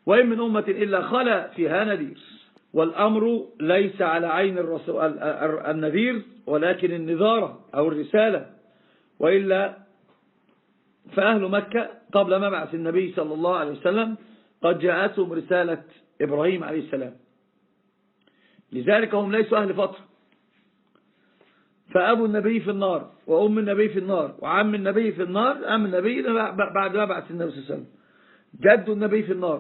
وإن من أمة إلا خلا فيها نذير. والأمر ليس على عين النذير ولكن النذارة أو الرسالة، وإلا فأهل مكة قبل مبعث النبي صلى الله عليه وسلم قد جاءتهم رسالة إبراهيم عليه السلام، لذلك هم ليسوا أهل فترة. فأبو النبي في النار، وأم النبي في النار، وعم النبي في النار، أم النبي بعد مبعث النبي صلى الله عليه وسلم، جد النبي في النار.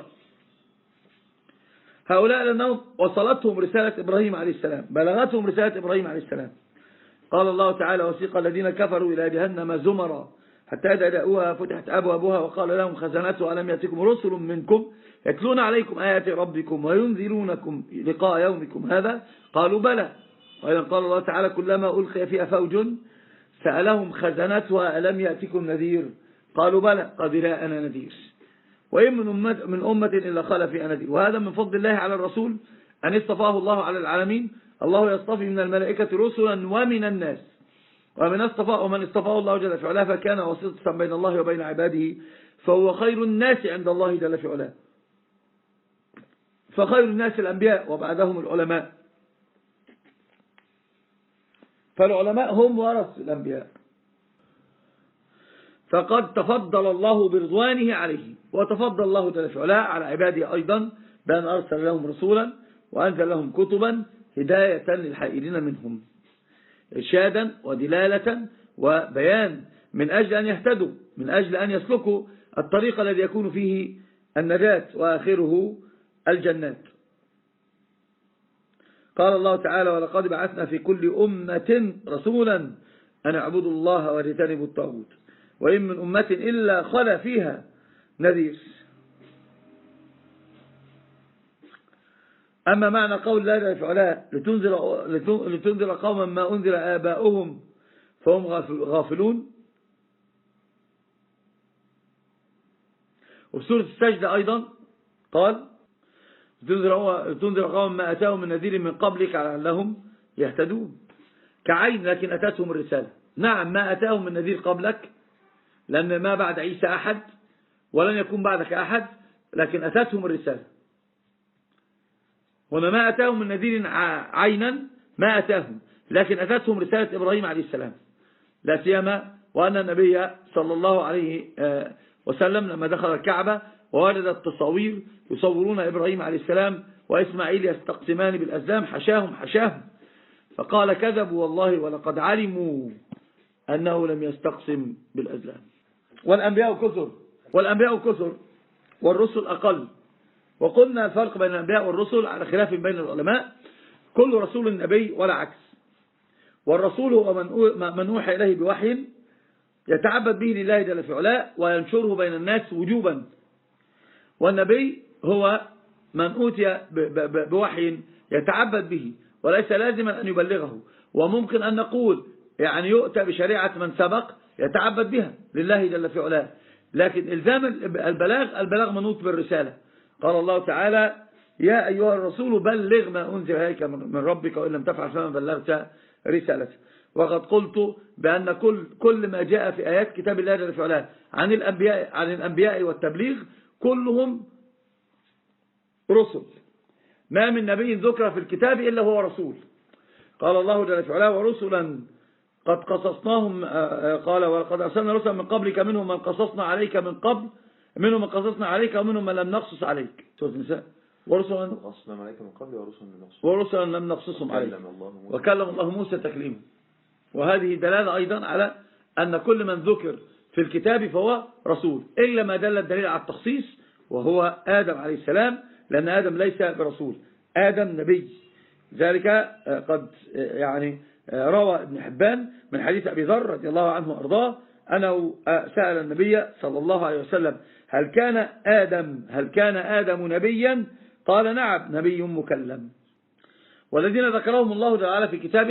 هؤلاء لأنهم وصلتهم رسالة إبراهيم عليه السلام، بلغتهم رسالة إبراهيم عليه السلام. قال الله تعالى: وسيق الذين كفروا إلى جهنم زمرا حتى إذا جاءوها فتحت أبوابها وقال لهم خزنتها ألم يأتكم رسل منكم يتلون عليكم آيات ربكم وينذرونكم لقاء يومكم هذا قالوا بلى. وأيضا قال الله تعالى: كلما ألقي فيها فوج سألهم خزنتها ألم يأتكم نذير قالوا بلى قد جاءنا نذير. وإن من أمة إلا خلا فيها نذير. وهذا من فضل الله على الرسول أن اصطفاه الله على العالمين. الله يصطفي من الملائكة رسلا ومن الناس، ومن اصطفاه الله جل في علاه فكان وسيطة بين الله وبين عباده، فهو خير الناس عند الله جل في علاه. فخير الناس الأنبياء وبعدهم العلماء، فالعلماء هم ورث الأنبياء. فقد تفضل الله برضوانه عليه، وتفضل الله جل في علاه على عباده أيضا بأن أرسل لهم رسولا وأنزل لهم كتبا هداية للحائرين منهم، إرشادا ودلالة وبيان، من أجل أن يهتدوا، من أجل أن يسلكوا الطريق الذي يكون فيه النجاة وآخره الجنات. قال الله تعالى: ولقد بعثنا في كل أمة رسولا أن اعبدوا الله واجتنبوا الطاغوت وإن من أمة إلا خلا فيها نذير. أما معنى قول الله جل وعلا لتنذر قوما ما أنذر آباؤهم فهم غافلون، وفي سورة السجدة أيضا قال: لتنذر قوما ما أتاهم من نذير من قبلك لعلهم يهتدون. كعين، لكن أتتهم الرسالة. نعم، ما أتاهم من نذير قبلك، لأن ما بعد عيسى أحد ولن يكون بعدك أحد، لكن أتتهم الرسالة. هنا ما أتاهم من نذير عينا، ما أتاهم، لكن أتتهم رسالة إبراهيم عليه السلام، لا سيما وأن النبي صلى الله عليه وسلم لما دخل الكعبة ووجد التصاوير يصورون إبراهيم عليه السلام وإسماعيل يستقسمان بالأزلام حشاهم، فقال: كذبوا والله ولقد علموا أنه لم يستقسم بالأزلام. والأنبياء كثر والرسل أقل. وقلنا الفرق بين الأنبياء والرسل على خلاف بين العلماء: كل رسول نبي ولا عكس. والرسول هو من أوحى إليه بوحي يتعبد به لله جل في علاه وينشره بين الناس وجوبا، والنبي هو من أوتي بوحي يتعبد به وليس لازما أن يبلغه. وممكن أن نقول يعني يؤتى بشريعة من سبق يتعبد بها لله جل في علاه، لكن إلزام البلاغ منوط بالرسالة. قال الله تعالى: يا أيها الرسول بلغ ما أنزل إليك من ربك وإن لم تفعل فما بلغت رسالته. وقد قلت بأن كل ما جاء في آيات كتاب الله جل في علاه عن الأنبياء والتبليغ كلهم رسل، ما من نبي ذكر في الكتاب إلا هو رسول. قال الله جل في علاه: ورسلا قد قصصناهم، قال: ولقد أرسلنا رسلا من قبلك منهم من قصصنا عليك من قبل، منهم من قصصنا عليك ومنهم من لم نقصص عليك. سورة النساء: ورسلا قصصنا عليك من قبل ورسلا لم نقصصهم عليك وكلم الله موسى تكليما. وهذه دلالة أيضا على أن كل من ذكر في الكتاب فهو رسول، إلا ما دل الدليل على التخصيص وهو آدم عليه السلام، لأن آدم ليس برسول، آدم نبي. ذلك قد يعني روى ابن حبان من حديث أبي ذر رضي الله عنه وأرضاه أنه سأل النبي صلى الله عليه وسلم: هل كان آدم نبيا؟ قال: نعم، نبي مكلم. والذين ذكرهم الله تعالى في كتابه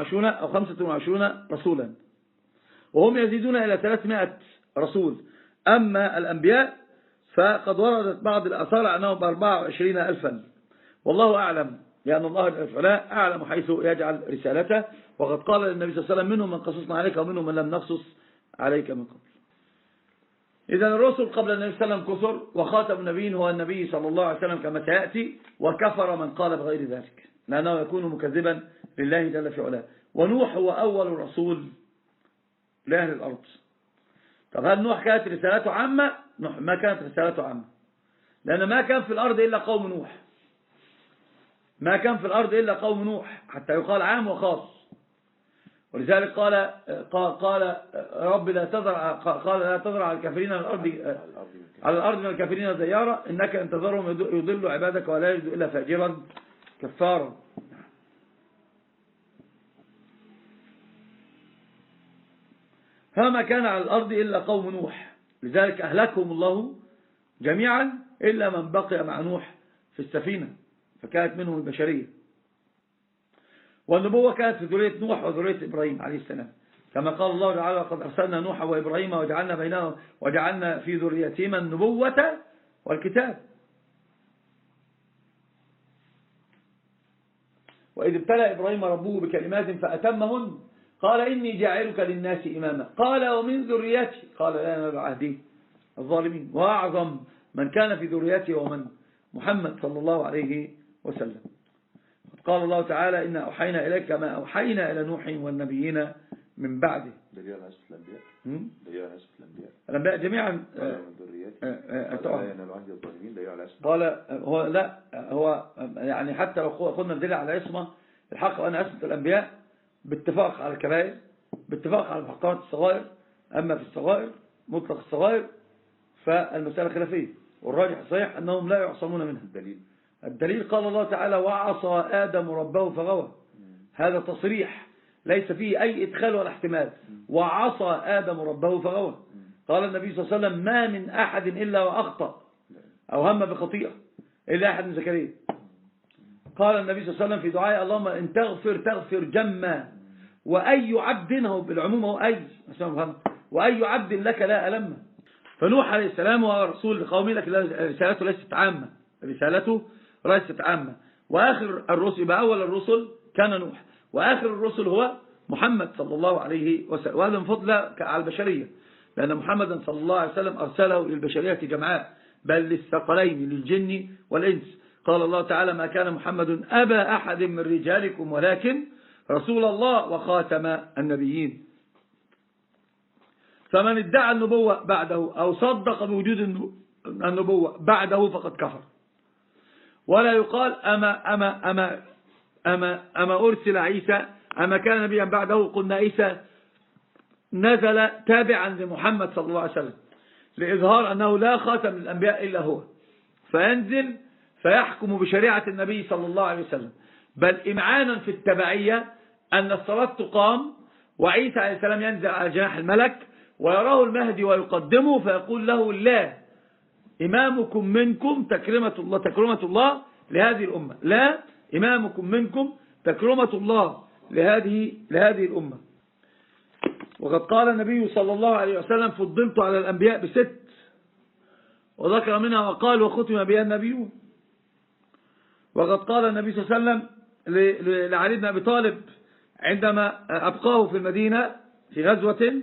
25 رسولا، وهم يزيدون إلى 300 رسول. أما الأنبياء فقد وردت بعض الآثار أنهم 24,000، والله أعلم، لأن الله تعالى أعلم حيث يجعل رسالته. وقد قال للنبي صلى الله عليه وسلم: منهم من قصصنا عليك ومنهم من لم نقصص عليك من قبل. إذا الرسل قبل النبي صلى الله عليه وسلم كثر، وخاتم النبيين هو النبي صلى الله عليه وسلم كما سيأتي، وكفر من قال بغير ذلك لأنه يكون مكذبا لله جل في علاه. ونوح هو أول رسول لأهل الأرض. طب هل نوح كانت رسالته عامة؟ نوح ما كانت رسالته عامة، لأن ما كان في الأرض إلا قوم نوح، ما كان في الأرض إلا قوم نوح حتى يقال عام وخاص. ولذلك قال رب لا تذر، قال لا تذر على الكافرين على الأرض من الكافرين ديارا إنك إن تذرهم يضلوا عبادك ولا يجدوا إلا فاجرا كفارا. فما كان على الأرض إلا قوم نوح، لذلك أهلكهم الله جميعا إلا من بقي مع نوح في السفينة فكانت منهم البشرية. والنبوة كانت في ذرية نوح وذرية إبراهيم عليه السلام، كما قال الله تعالى قد أرسلنا نوح وإبراهيم وجعلنا في ذريتهما النبوة والكتاب. وإذ ابتلى إبراهيم ربه بكلمات فأتمهن قال إني جاعلك للناس إماما قال ومن ذريتي قال لا ينال عهدي الظالمين. وأعظم من كان في ذريته ومن محمد صلى الله عليه وسلم. قال الله تعالى إن أوحينا إليك ما أوحينا إلى نوح والنبيين من بعده. دليل على نسبة الأنبياء. دليل على نسبة الأنبياء. الأنبياء جميعا. من ذريته. قال لا ينال عهد الظالمين دليل على اسمه. قال هو لا هو يعني حتى لو قلنا دليل على اسمه الحق وأن اسمة الأنبياء باتفاق على الكبائر، باتفاق على محققات الصغائر. أما في الصغائر مطلق الصغائر فالمسألة خلافية، والراجح الصحيح أنهم لا يعصمون منها. الدليل قال الله تعالى وعصى آدم ربه فغوى، هذا تصريح ليس فيه أي إدخال ولا احتمال. وعصى آدم ربه فغوى. قال النبي صلى الله عليه وسلم ما من أحد إلا وأخطأ أو هم بخطيئة إلا أحد من زكريا. قال النبي صلى الله عليه وسلم في دعائه اللهم إن تغفر جما وأي عبد، هو بالعموم هو أي وأي عبد لك لا ألم. فنوح عليه السلام هو رسول لقومه لكن رسالته ليست عامة، رسالته ليست عامة. وآخر الرسل يبقى أول الرسل كان نوح، وآخر الرسل هو محمد صلى الله عليه وسلم. وهذا من فضل على البشرية، لأن محمدا صلى الله عليه وسلم أرسله للبشرية جمعاء بل للثقلين للجن والإنس. قال الله تعالى ما كان محمد أبا أحد من رجالكم ولكن رسول الله وخاتم النبيين. فمن ادعى النبوة بعده أو صدق بوجود النبوة بعده فقد كفر. ولا يقال أما أرسل عيسى أما كان نبيا بعده. قلنا عيسى نزل تابعا لمحمد صلى الله عليه وسلم لإظهار أنه لا خاتم الأنبياء إلا هو، فينزل فيحكم بشريعة النبي صلى الله عليه وسلم، بل إمعانا في التبعية أن الصلاة تقام وعيسى عليه السلام ينزل على جناح الملك ويراه المهدي ويقدمه فيقول له لا إمامكم منكم تكرمة الله لهذه الأمة، لا إمامكم منكم تكرمة الله لهذه الأمة. وقد قال النبي صلى الله عليه وسلم فضلت على الأنبياء ب6 وذكر منها وقال وختم بها النبيون. وقد قال النبي صلى الله عليه وسلم لعلي بن أبي طالب عندما أبقاه في المدينة في غزوة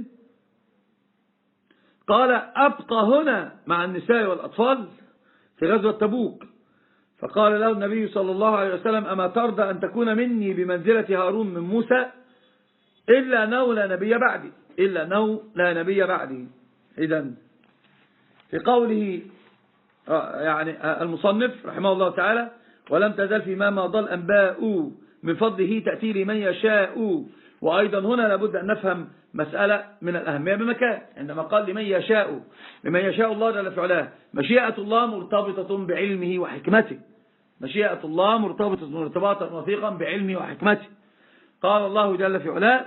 قال أبقى هنا مع النساء والأطفال في غزوة تبوك، فقال له النبي صلى الله عليه وسلم أما ترضى أن تكون مني بمنزلة هارون من موسى إلا أنه لا نبي بعدي. إذن في قوله يعني المصنف رحمه الله تعالى ولم تزل فيما مضى الأنباء من فضله تأتي لمن يشاء. وأيضا هنا لابد أن نفهم مسألة من الأهمية بمكان، عندما قال لمن يشاء الله جل في علاه، مشيئة الله مرتبطة بعلمه وحكمته، مشيئة الله مرتبطة ارتباطا وثيقا بعلمه وحكمته. قال الله جل في علاه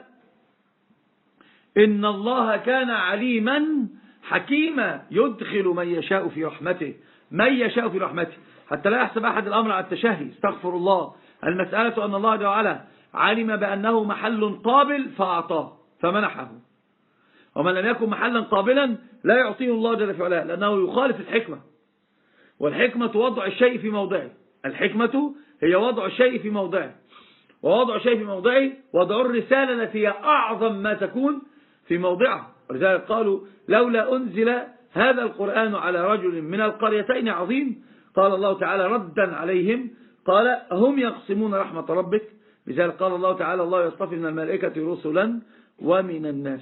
إن الله كان عليما حكيما يدخل من يشاء في رحمته، حتى لا يحسب أحد الأمر على التشهي، استغفر الله. المسألة أن الله جل وعلا علم بأنه محل قابل فأعطاه فمنحه، ومن لم يكن محلا قابلا لا يعطيه الله جل في علاه، لأنه يخالف الحكمة. والحكمة وضع الشيء في موضعه، الحكمة هي وضع الشيء في موضعه، ووضع الشيء في موضعه وضع الرسالة التي هي أعظم ما تكون في موضعها. ولذلك قالوا لولا أنزل هذا القرآن على رجل من القريتين عظيم. قال الله تعالى ردا عليهم قال هم يقسمون رحمة ربك. لذلك قال الله تعالى الله يصطفي من الملائكة رسلا ومن الناس.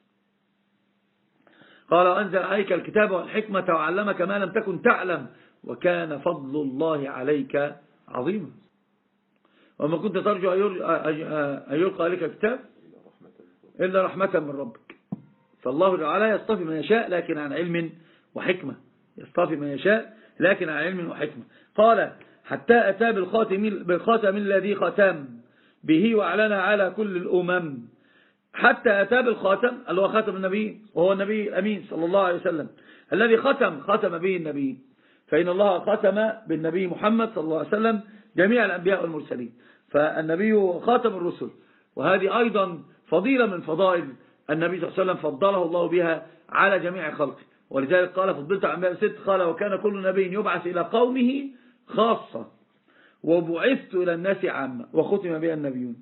قال وأنزل عليك الكتاب والحكمة وعلمك ما لم تكن تعلم وكان فضل الله عليك عظيما. وما كنت ترجو أن يلقى عليك الكتاب إلا رحمة من ربك. فالله تعالى يصطفي من يشاء لكن عن علم وحكمة. يصطفي من يشاء لكن عن علم وحكمة. قال حتى أتى بالخاتم الذي ختم به وأعلن على كل الأمم. حتى أتى بالخاتم اللي هو خاتم النبي وهو النبي الأمين صلى الله عليه وسلم الذي ختم به النبي. فإن الله ختم بالنبي محمد صلى الله عليه وسلم جميع الأنبياء والمرسلين. فالنبي خاتم الرسل، وهذه أيضا فضيلة من فضائل النبي صلى الله عليه وسلم فضله الله بها على جميع خلقه. ولذلك قال فضلت عن الأنبياء 6 قال وكان كل نبي يبعث إلى قومه خاصة وبعثت إلى الناس عامة وختم بها النبيون.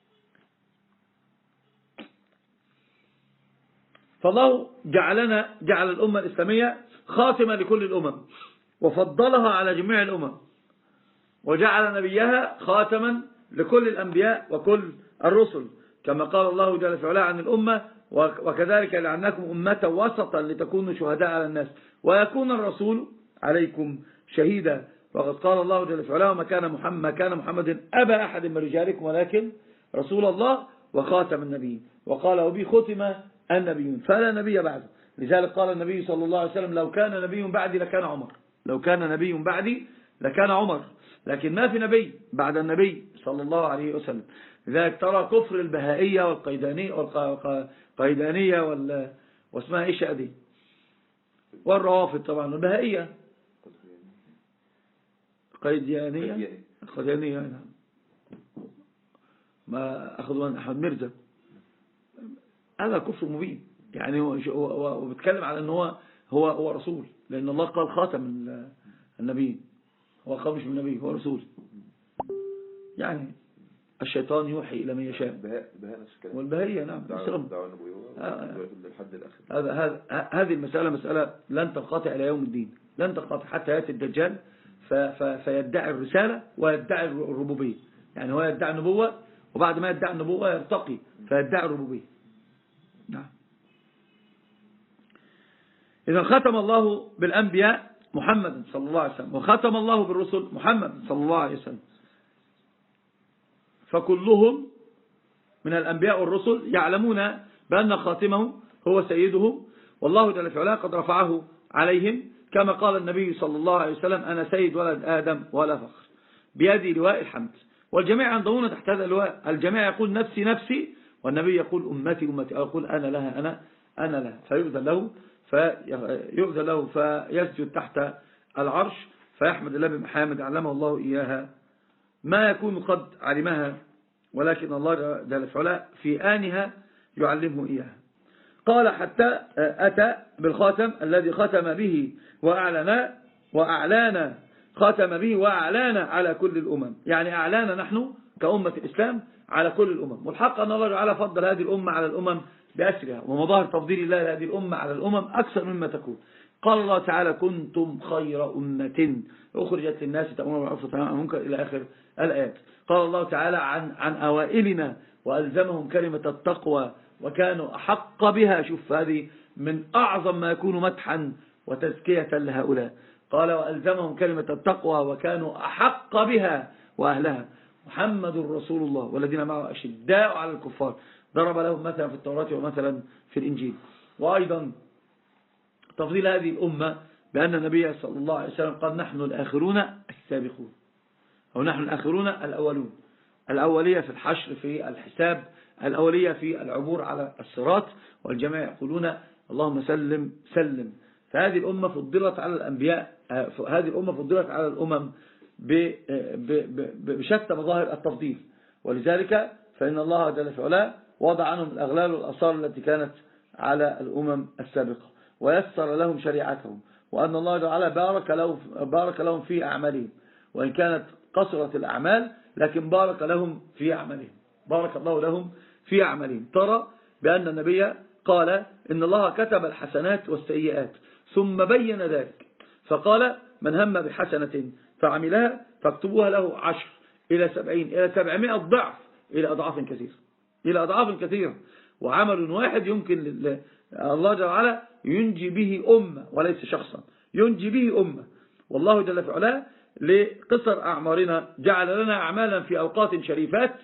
فالله جعل الأمة الإسلامية خاتمة لكل الأمم وفضلها على جميع الأمم، وجعل نبيها خاتما لكل الأنبياء وكل الرسل كما قال الله جل في علاه عن الأمة وكذلك جعلناكم أمة وسطا لتكونوا شهداء على الناس ويكون الرسول عليكم شهيدا. وقد قال الله جل في علاه ما كان محمد أبا أحد من رجالكم ولكن رسول الله وخاتم النبيين. وقال وبي ختم النبيون فلا نبي بعده. لذلك قال النبي صلى الله عليه وسلم لو كان نبي بعدي لكان عمر. لو كان نبي بعدي لكان عمر، لكن ما في نبي بعد النبي صلى الله عليه وسلم. لذلك ترى كفر البهائية والقيدانية واسمها ايش دي والروافض طبعا البهائية قيدانية ما أخذوا من أحمد مرزا. هذا كفر مبين يعني وبتكلم على أنه هو رسول، لأن الله قال خاتم النبي. هو قال مش من النبي هو رسول. يعني الشيطان يوحي إلى من يشاء والبهائية نعم هذه المسألة مسألة لن تنقطع إلى يوم الدين، لن تنقطع حتى يأتي الدجال فيدعي الرسالة ويدعي الربوبية. يعني هو يدعي النبوة وبعد ما يدعي النبوة يرتقي فيدعي الربوبية. نعم. إذا ختم الله بالأنبياء محمد صلى الله عليه وسلم وختم الله بالرسل محمد صلى الله عليه وسلم، فكلهم من الأنبياء والرسل يعلمون بأن خاتمهم هو سيدهم، والله جل في علاه قد رفعه عليهم كما قال النبي صلى الله عليه وسلم أنا سيد ولد آدم ولا فخر بيدي لواء الحمد. والجميع ينضمون تحت هذا اللواء. الجميع يقول نفسي نفسي والنبي يقول أمتي أمتي، أو يقول أنا لها أنا لها، فيؤذن له فيسجد تحت العرش فيحمد الله بمحامد علمه الله إياها ما يكون قد علمها، ولكن الله جل في علاه في آنها يعلمه إياها. قال حتى أتى بالخاتم الذي ختم به وأعلان ختم به وأعلان على كل الأمم. يعني أعلان نحن كأمة الإسلام على كل الأمم. والحق أن الله تعالى فضل هذه الأمة على الأمم بأسرها، ومظاهر تفضيل الله لهذه الأمة على الأمم أكثر مما تكون. قال الله تعالى كنتم خير أمة أخرجت للناس تأمرون بالمعروف وتنهون عن المنكر إلى آخر الآيات. قال الله تعالى عن أوائلنا وألزمهم كلمة التقوى وكانوا أحق بها. شوف هذه من أعظم ما يكون مدحا وتزكية لهؤلاء. قال وألزمهم كلمة التقوى وكانوا أحق بها وأهلها محمد رسول الله والذين معه أشداء على الكفار ضرب لهم مثلا في التوراة ومثلا في الإنجيل. وأيضا تفضيل هذه الأمة بأن النبي صلى الله عليه وسلم قال نحن الآخرون السابقون، أو نحن الآخرون الأولون. الأولية في الحشر في الحساب، الأولية في العبور على الصراط، والجميع يقولون اللهم سلم سلم. فهذه الأمة فضلت على الأنبياء، هذه الأمة فضلت على الأمم بشتى مظاهر التفضيل. ولذلك فإن الله جل في علاه وضع عنهم الأغلال والأصال التي كانت على الأمم السابقة ويسر لهم شريعتهم، وأن الله تعالى بارك لهم في أعمالهم، وإن كانت قصرت الأعمال لكن بارك لهم في أعمالهم، بارك الله لهم في أعمالهم. ترى بأن النبي قال إن الله كتب الحسنات والسيئات ثم بين ذلك فقال من هم بحسنة فعملها فاكتبوها له 10 إلى 70 إلى 700 ضعف إلى أضعاف كثيرة، إلى أضعاف كثيرة. وعمل واحد يمكن الله جل وعلا ينجي به أمة وليس شخصا، ينجي به أمة. والله جل وعلا لقصر أعمارنا جعل لنا أعمالا في أوقات شريفات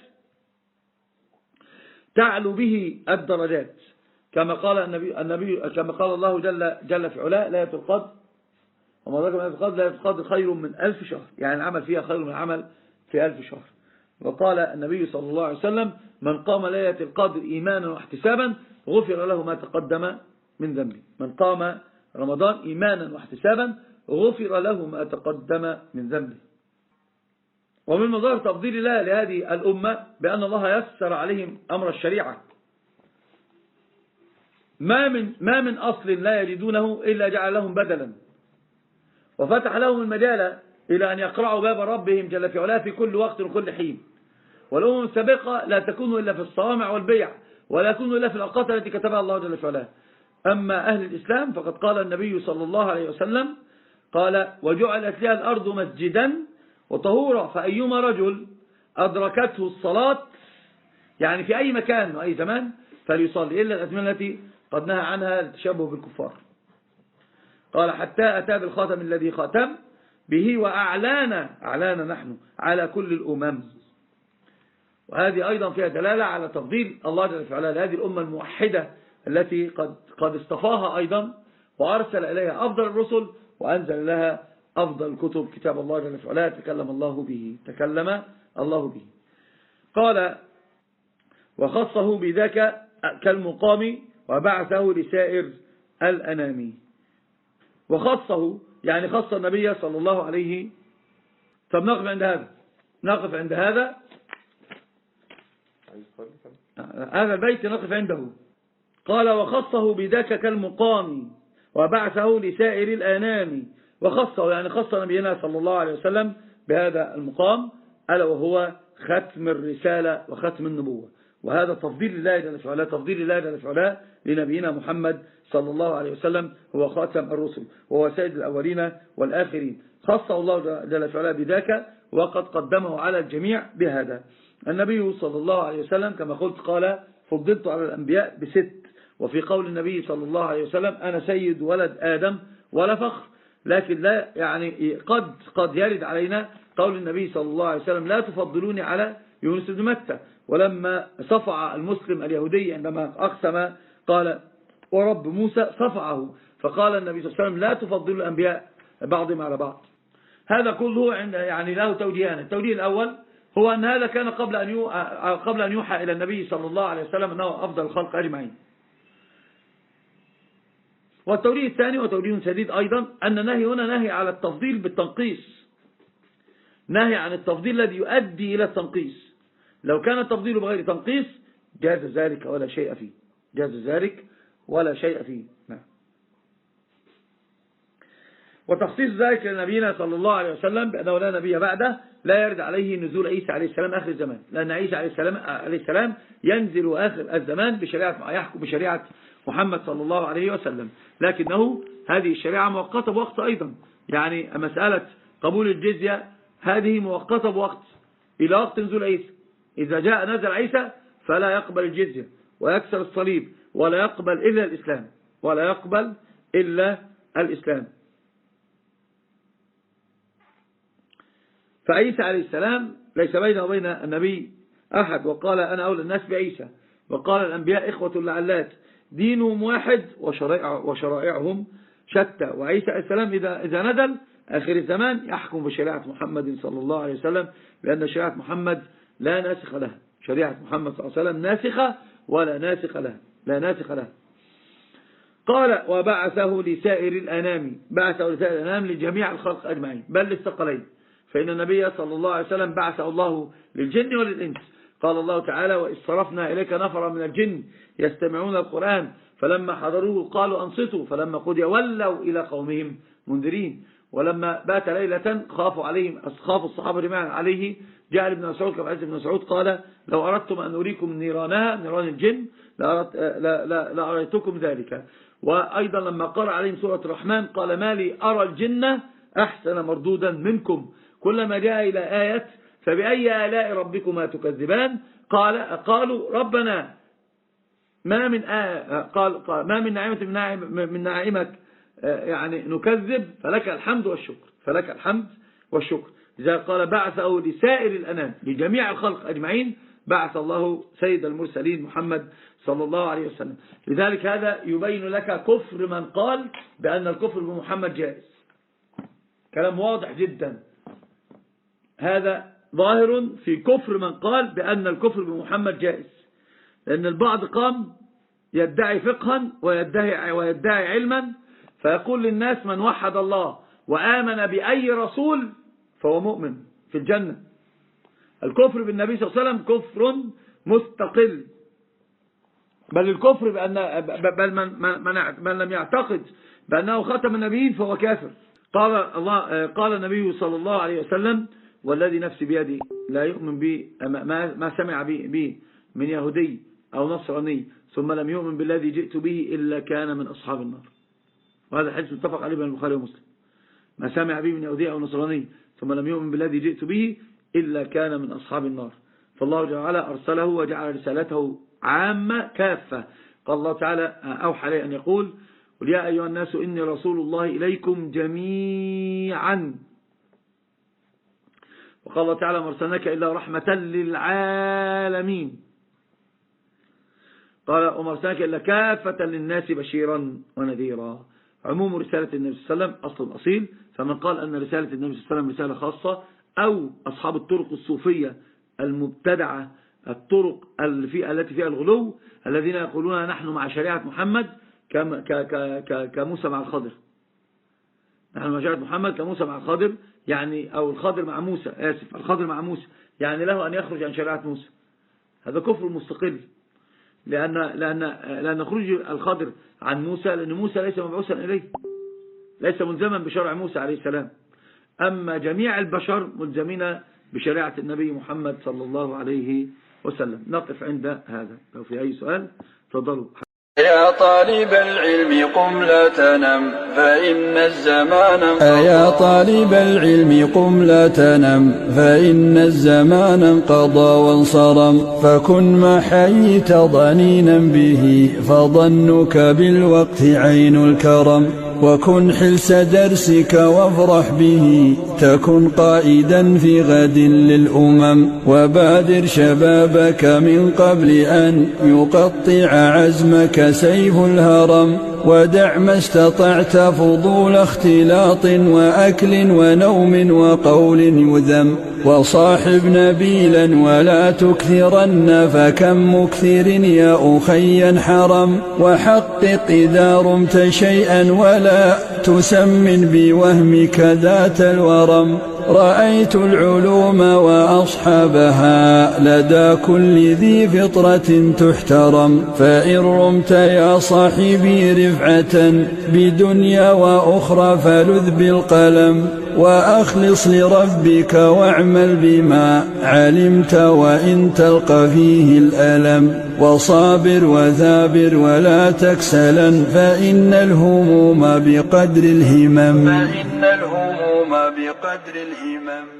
تعلو به الدرجات، كما قال النبي كما قال الله جل في علاه لا يتقد وما ذاك من يتقد لا يتقد خير من 1000 شهر، يعني العمل فيها خير من العمل في 1000 شهر. وقال النبي صلى الله عليه وسلم من قام ليلة القدر إيمانا واحتسابا غفر له ما تقدم من ذنبه. من قام رمضان إيمانا واحتسابا غفر له ما تقدم من ذنبه. ومن مظاهر تفضيل الله لهذه الأمة بأن الله يسر عليهم أمر الشريعة. ما من أصل لا يجدونه إلا جعل لهم بدلا، وفتح لهم المجال إلى أن يقرعوا باب ربهم جل في علاه في كل وقت وكل حين. والأمم السابقة لا تكون إلا في الصوامع والبيع، ولا يكون إلا في الأوقات التي كتبها الله جل في علاه. أما أهل الإسلام فقد قال النبي صلى الله عليه وسلم قال وجعلت لها الأرض مسجدا وطهورا فأيما رجل أدركته الصلاة، يعني في أي مكان وأي زمان، فليصلي إلا الأزمنة التي قد نهى عنها التشبه بالكفار. قال حتى أتى بالخاتم الذي خاتم به وأعلانا نحن على كل الأمم. وهذه أيضا فيها دلالة على تفضيل الله جل وعلا لهذه الأمة الموحدة التي قد اصطفاها أيضا وأرسل إليها أفضل الرسل وأنزل لها أفضل الكتب كتاب الله جل وعلا تكلم الله به. قال وخصه بذاك كالمقام وبعثه لسائر الأنام. وخصه يعني خص النبي صلى الله عليه. طب نقف عند هذا هذا البيت نقف عنده. قال وخصه بذاك كالمقام وبعثه لسائر الأنام. وخصه يعني خص نبينا صلى الله عليه وسلم بهذا المقام ألا وهو ختم الرسالة وختم النبوة. وهذا تفضيل الله جل وعلا لنبينا محمد صلى الله عليه وسلم هو خاتم الرسل وهو سيد الأولين والآخرين. خصه الله جل وعلا بذاك وقد قدمه على الجميع بهذا. النبي صلى الله عليه وسلم كما قلت قال فضلت على الأنبياء ب6. وفي قول النبي صلى الله عليه وسلم أنا سيد ولد آدم ولا فخر. لكن لا يعني قد يرد علينا قول النبي صلى الله عليه وسلم لا تفضلوني على يونس بن متى. ولما صفع المسلم اليهودي عندما أقسم قال ورب موسى صفعه، فقال النبي صلى الله عليه وسلم لا تفضلوا الأنبياء بعضهم على بعض. هذا كله يعني له توجيهان. التوجيه الأول هو أن هذا كان قبل أن يوحى إلى النبي صلى الله عليه وسلم أنه أفضل الخلق أجمعين. والتوجيه الثاني وتوجيه شديد أيضا أن النهي هنا نهي على التفضيل بالتنقيص، نهي عن التفضيل الذي يؤدي إلى التنقيص. لو كان التفضيل بغير تنقيص جاز ذلك ولا شيء فيه. نعم. وتخصيص ذلك لنبينا صلى الله عليه وسلم بأنه لا نبي بعده لا يرد عليه نزول عيسى عليه السلام آخر الزمان، لأن عيسى عليه السلام ينزل آخر الزمان يحكم بشريعة محمد صلى الله عليه وسلم. لكنه هذه الشريعة مؤقتة بوقت أيضا، يعني مسألة قبول الجزية هذه مؤقتة بوقت إلى وقت نزول عيسى. إذا جاء نزل عيسى فلا يقبل الجزية ويكسر الصليب ولا يقبل إلا الإسلام. فعيسى عليه السلام ليس بينه وبين النبي أحد، وقال أنا أولى الناس بعيسى. وقال الأنبياء إخوة لعلات دينهم واحد وشرائعهم شتى. وعيسى عليه السلام إذا نزل آخر الزمان يحكم بشريعة محمد صلى الله عليه وسلم، بأن شريعة محمد لا ناسخ لها. شريعة محمد صلى الله عليه وسلم ناسخة ولا ناسخ لها. قال وبعثه لسائر الأنام لجميع الخلق أجمعين بل للثقلين، فإن النبي صلى الله عليه وسلم بعثه الله للجن وللإنس. قال الله تعالى وإذ صرفنا إليك نفرا من الجن يستمعون القرآن فلما حضروه قالوا أنصتوا فلما قضي ولوا إلى قومهم منذرين. ولما بات ليلة خافوا الصحابة جميعا عليه، جاء ابن مسعود كما عز ابن مسعود قال لو أردتم أن أريكم نيرانها، نيران الجن، لأريتكم ذلك. وأيضا لما قرأ عليهم سورة الرحمن قال ما لي أرى الجنة أحسن مردودا منكم، كلما جاء إلى آية فبأي آلاء ربكما تكذبان قالوا ربنا ما من نعمة من نعمك يعني نكذب، فلك الحمد والشكر، فلك الحمد والشكر. إذا قال بعثه لسائر الأنام لجميع الخلق أجمعين، بعث الله سيد المرسلين محمد صلى الله عليه وسلم. لذلك هذا يبين لك كفر من قال بأن الكفر بمحمد جائز، كلام واضح جدا، هذا ظاهر في كفر من قال بأن الكفر بمحمد جائز، لأن البعض قام يدعي فقها ويدعي علما، فيقول للناس من وحد الله وآمن بأي رسول فهو مؤمن في الجنة. الكفر بالنبي صلى الله عليه وسلم كفر مستقل، بل الكفر بل من لم يعتقد بأنه خاتم النبيين فهو كافر. قال النبي صلى الله عليه وسلم والذي نفسي بيدي لا يؤمن بي ما سمع بي من يهودي أو نصراني ثم لم يؤمن بالذي جئت به إلا كان من أصحاب النار. وهذا الحديث متفق عليه بين البخاري ومسلم. ما سمع به من يهودي أو نصراني ثم لم يؤمن بالذي جئت به إلا كان من أصحاب النار. فالله جل وعلا أرسله وجعل رسالته عامة كافة. قال الله تعالى أوحى عليه أن يقول قل يا أيها الناس إني رسول الله إليكم جميعا. وقال الله تعالى ما أرسلناك إلا رحمة للعالمين. قال وما أرسلناك إلا كافة للناس بشيرا ونذيرا. عموم رسالة النبي صلى الله عليه وسلم أصل أصيل، فمن قال أن رسالة النبي صلى الله عليه وسلم رسالة خاصة، أو أصحاب الطرق الصوفية المبتدعة، الطرق التي فيها الغلو، الذين يقولون نحن مع شريعة محمد كموسى مع الخضر، نحن مع شريعة محمد كموسى مع الخضر، يعني أو الخضر مع موسى، الخضر مع موسى، يعني له أن يخرج عن شريعة موسى. هذا كفر مستقل، لأن خروج الخضر عن موسى، لأن موسى ليس مبعوثا إليه، ليس ملزما بشرع موسى عليه السلام. أما جميع البشر ملزمين بشريعة النبي محمد صلى الله عليه وسلم. نقف عند هذا، لو في أي سؤال تفضلوا. يا طالب العلم قم لا تنم فإن الزمان يا طالب العلم قم لا تنم فإن الزمان انقضى وانصرم، فكن ما حييت ضنينا به فظنك بالوقت عين الكرم، وكن حلس درسك وافرح به تكن قائدا في غد للأمم، وبادر شبابك من قبل أن يقطع عزمك سيف الهرم، ودع ما استطعت فضول اختلاط وأكل ونوم وقول يذم، وصاحب نبيلا ولا تكثرن فكم مكثر يا أخي حرم، وحقق إذا رمت شيئا ولا تسمن بوهمك ذات الورم، رأيت العلوم وأصحابها لدى كل ذي فطرة تحترم، فإن رمت يا صاحبي رفعة بدنيا وأخرى فلذ بالقلم، وأخلص لربك واعمل بما علمت وإن تلقى فيه الألم، وصابر وثابر ولا تكسلا فإن الهموم بقدر الهمم.